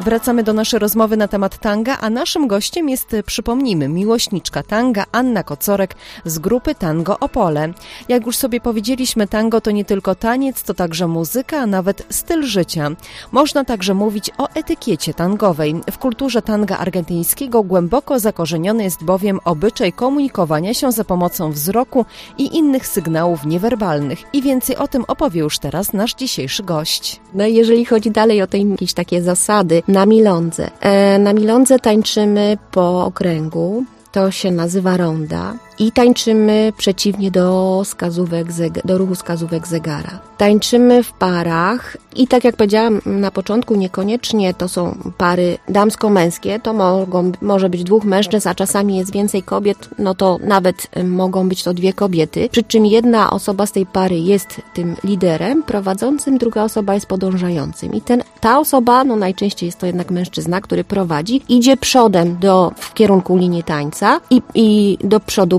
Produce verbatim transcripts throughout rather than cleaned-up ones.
Wracamy do naszej rozmowy na temat tanga, a naszym gościem jest, przypomnijmy, miłośniczka tanga Anna Kocorek z grupy Tango Opole. Jak już sobie powiedzieliśmy, tango to nie tylko taniec, to także muzyka, a nawet styl życia. Można także mówić o etykiecie tangowej. W kulturze tanga argentyńskiego głęboko zakorzeniony jest bowiem obyczaj komunikowania się za pomocą wzroku i innych sygnałów niewerbalnych. I więcej o tym opowie już teraz nasz dzisiejszy gość. No i jeżeli chodzi dalej o te jakieś takie zasady na milondze. E, na milondze tańczymy po okręgu, to się nazywa ronda i tańczymy przeciwnie do wskazówek, do ruchu wskazówek zegara. Tańczymy w parach i tak jak powiedziałam na początku, niekoniecznie to są pary damsko-męskie, to mogą, może być dwóch mężczyzn, a czasami jest więcej kobiet, no to nawet mogą być to dwie kobiety, przy czym jedna osoba z tej pary jest tym liderem prowadzącym, druga osoba jest podążającym i ten, ta osoba, no najczęściej jest to jednak mężczyzna, który prowadzi, idzie przodem do, w kierunku linii tańca i, i do przodu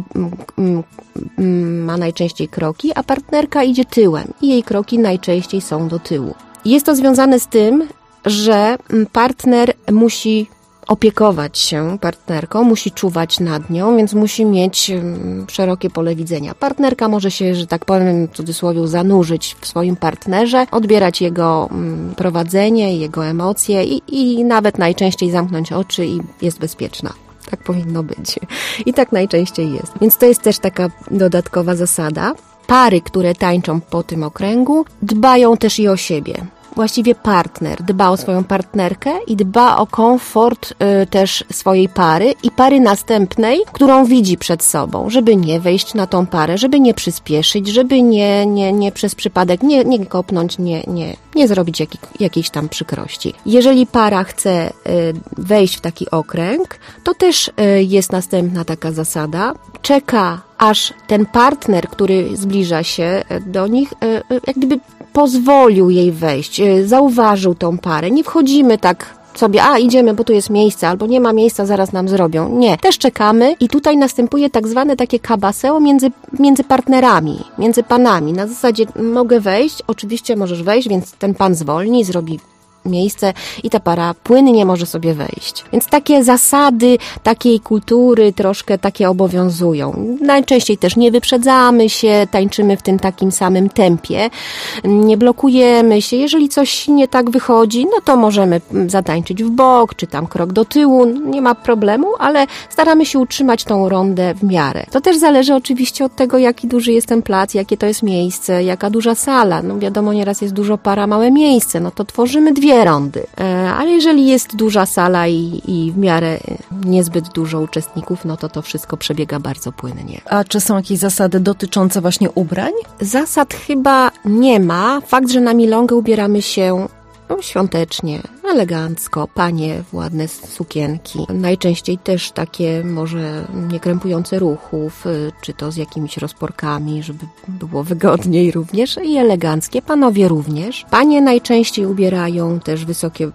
ma najczęściej kroki, a partnerka idzie tyłem i jej kroki najczęściej są do tyłu. Jest to związane z tym, że partner musi opiekować się partnerką, musi czuwać nad nią, więc musi mieć szerokie pole widzenia. Partnerka może się, że tak powiem w cudzysłowie, zanurzyć w swoim partnerze, odbierać jego prowadzenie, jego emocje i, i nawet najczęściej zamknąć oczy i jest bezpieczna. Tak powinno być. I tak najczęściej jest. Więc to jest też taka dodatkowa zasada. Pary, które tańczą po tym okręgu, dbają też i o siebie. Właściwie partner dba o swoją partnerkę i dba o komfort y, też swojej pary i pary następnej, którą widzi przed sobą, żeby nie wejść na tą parę, żeby nie przyspieszyć, żeby nie, nie, nie przez przypadek nie, nie kopnąć, nie, nie, nie zrobić jakich, jakiejś tam przykrości. Jeżeli para chce y, wejść w taki okręg, to też y, jest następna taka zasada. Czeka, aż ten partner, który zbliża się do nich, y, y, jak gdyby pozwolił jej wejść, zauważył tą parę. Nie wchodzimy tak sobie, a idziemy, bo tu jest miejsce, albo nie ma miejsca, zaraz nam zrobią. Nie, też czekamy i tutaj następuje tak zwane takie kabaseo między, między partnerami, między panami. Na zasadzie mogę wejść, oczywiście możesz wejść, więc ten pan zwolni, zrobi miejsce i ta para płynnie może sobie wejść. Więc takie zasady takiej kultury troszkę takie obowiązują. Najczęściej też nie wyprzedzamy się, tańczymy w tym takim samym tempie, nie blokujemy się. Jeżeli coś nie tak wychodzi, no to możemy zatańczyć w bok, czy tam krok do tyłu, nie ma problemu, ale staramy się utrzymać tą rondę w miarę. To też zależy oczywiście od tego, jaki duży jest ten plac, jakie to jest miejsce, jaka duża sala. No wiadomo, nieraz jest dużo para, małe miejsce, no to tworzymy dwie rondy. Ale jeżeli jest duża sala i, i w miarę niezbyt dużo uczestników, no to to wszystko przebiega bardzo płynnie. A czy są jakieś zasady dotyczące właśnie ubrań? Zasad chyba nie ma. Fakt, że na milongę ubieramy się no, świątecznie, elegancko, panie w ładne sukienki. Najczęściej też takie może niekrępujące ruchów, czy to z jakimiś rozporkami, żeby było wygodniej również i eleganckie. Panowie również. Panie najczęściej ubierają też wysokie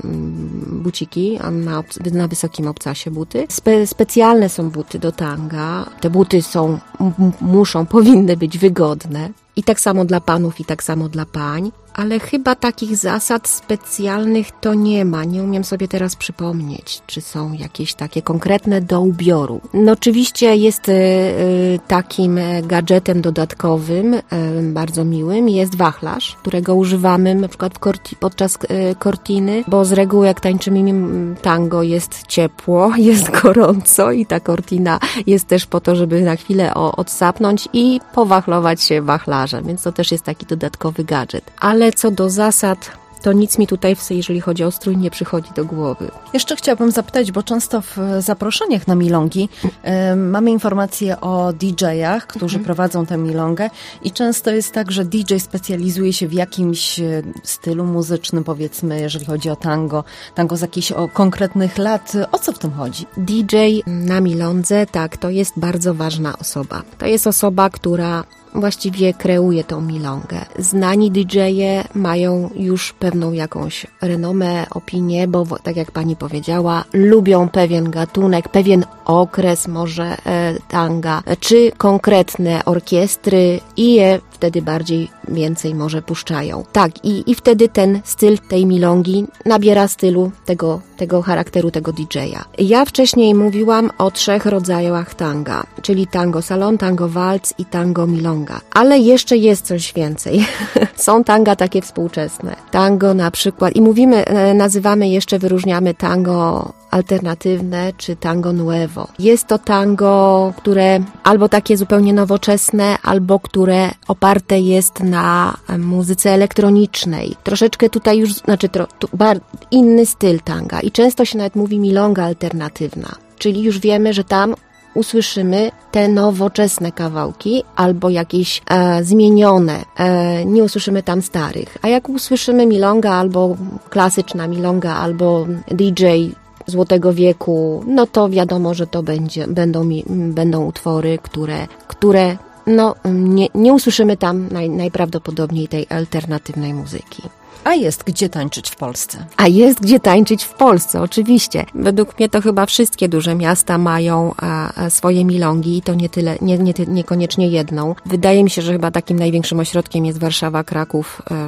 buciki, a na, na wysokim obcasie buty. Spe, specjalne są buty do tanga. Te buty są, m- muszą, powinny być wygodne. I tak samo dla panów, i tak samo dla pań. Ale chyba takich zasad specjalnych to nie ma. Nie umiem sobie teraz przypomnieć, czy są jakieś takie konkretne do ubioru. No oczywiście jest y, y, takim gadżetem dodatkowym, y, bardzo miłym, jest wachlarz, którego używamy na przykład w korti, podczas y, kortiny, bo z reguły jak tańczymy tango jest ciepło, jest gorąco i ta kortina jest też po to, żeby na chwilę o, odsapnąć i powachlować się wachlarzem, więc to też jest taki dodatkowy gadżet. Ale Ale co do zasad, to nic mi tutaj, jeżeli chodzi o strój, nie przychodzi do głowy. Jeszcze chciałabym zapytać, bo często w zaproszeniach na milongi y, mamy informacje o didżejach, którzy mhm. prowadzą tę milongę i często jest tak, że didżej specjalizuje się w jakimś stylu muzycznym, powiedzmy, jeżeli chodzi o tango, tango z jakichś o konkretnych lat. O co w tym chodzi? didżej na milondze, tak, to jest bardzo ważna osoba. To jest osoba, która właściwie kreuje tą milongę. Znani didżeje mają już pewną jakąś renomę, opinię, bo tak jak pani powiedziała, lubią pewien gatunek, pewien okres może e, tanga, czy konkretne orkiestry i je wtedy bardziej, więcej może puszczają. Tak, i, i wtedy ten styl tej milongi nabiera stylu tego, tego charakteru tego D J-a. Ja wcześniej mówiłam o trzech rodzajach tanga, czyli tango salon, tango waltz i tango milonga. Ale jeszcze jest coś więcej. Są tanga takie współczesne. Tango na przykład, i mówimy, nazywamy jeszcze, wyróżniamy tango alternatywne czy tango nuevo. Jest to tango, które albo takie zupełnie nowoczesne, albo które oparte jest na muzyce elektronicznej. Troszeczkę tutaj już, znaczy tro, tu, bar, inny styl tanga i często się nawet mówi milonga alternatywna, czyli już wiemy, że tam usłyszymy te nowoczesne kawałki albo jakieś e, zmienione, e, nie usłyszymy tam starych. A jak usłyszymy milonga albo klasyczna milonga albo D J Złotego Wieku, no to wiadomo, że to będzie, będą, będą utwory, które, które no, nie, nie usłyszymy tam naj, najprawdopodobniej tej alternatywnej muzyki. A jest gdzie tańczyć w Polsce? A jest gdzie tańczyć w Polsce, oczywiście. Według mnie to chyba wszystkie duże miasta mają a, a swoje milongi i to nie tyle, nie, nie, niekoniecznie jedną. Wydaje mi się, że chyba takim największym ośrodkiem jest Warszawa, Kraków, e,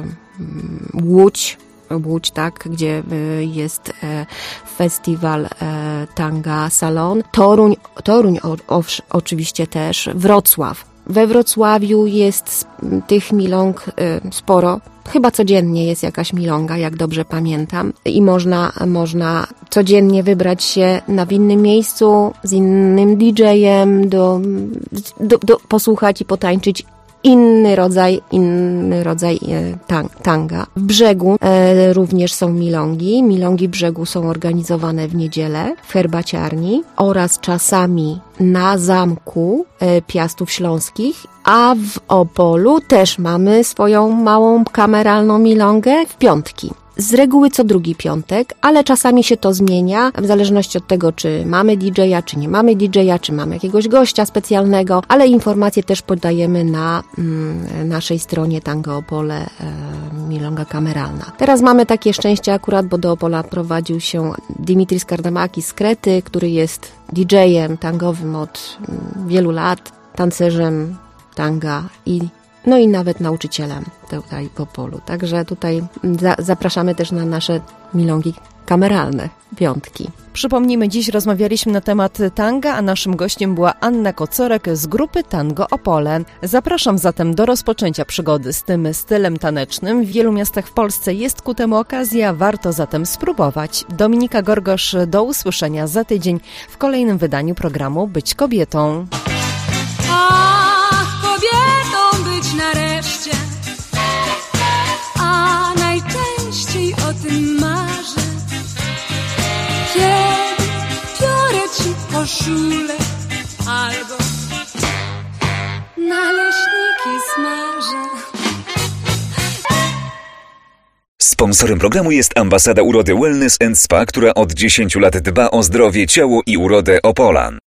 Łódź. Łódź, tak, gdzie jest festiwal Tanga Salon. Toruń, Toruń o, o, oczywiście też. Wrocław. We Wrocławiu jest tych milong sporo. Chyba codziennie jest jakaś milonga, jak dobrze pamiętam. I można, można codziennie wybrać się na w innym miejscu z innym D J-em, do, do, do, posłuchać i potańczyć inny rodzaj, inny rodzaj e, tanga. W Brzegu e, również są milongi. Milongi Brzegu są organizowane w niedzielę w herbaciarni oraz czasami na zamku e, Piastów Śląskich, a w Opolu też mamy swoją małą kameralną milongę w piątki. Z reguły co drugi piątek, ale czasami się to zmienia, w zależności od tego, czy mamy D J-a, czy nie mamy D J-a, czy mamy jakiegoś gościa specjalnego, ale informacje też podajemy na mm, naszej stronie Tango Opole, e, milonga kameralna. Teraz mamy takie szczęście akurat, bo do Opola prowadził się Dimitris Kardamakis z Krety, który jest D J-em tangowym od mm, wielu lat, tancerzem tanga i no i nawet nauczycielem tutaj w Opolu. Także tutaj za, zapraszamy też na nasze milongi kameralne, piątki. Przypomnijmy, dziś rozmawialiśmy na temat tanga, a naszym gościem była Anna Kocorek z grupy Tango Opole. Zapraszam zatem do rozpoczęcia przygody z tym stylem tanecznym. W wielu miastach w Polsce jest ku temu okazja, warto zatem spróbować. Dominika Gorgosz, do usłyszenia za tydzień w kolejnym wydaniu programu Być Kobietą. Nareszcie, a najczęściej o tym marzę, kiedy biorę ci koszulę albo naleśniki smażę. Sponsorem programu jest Ambasada Urody Wellness and Spa, która od dziesięciu lat dba o zdrowie, ciało i urodę Opolan.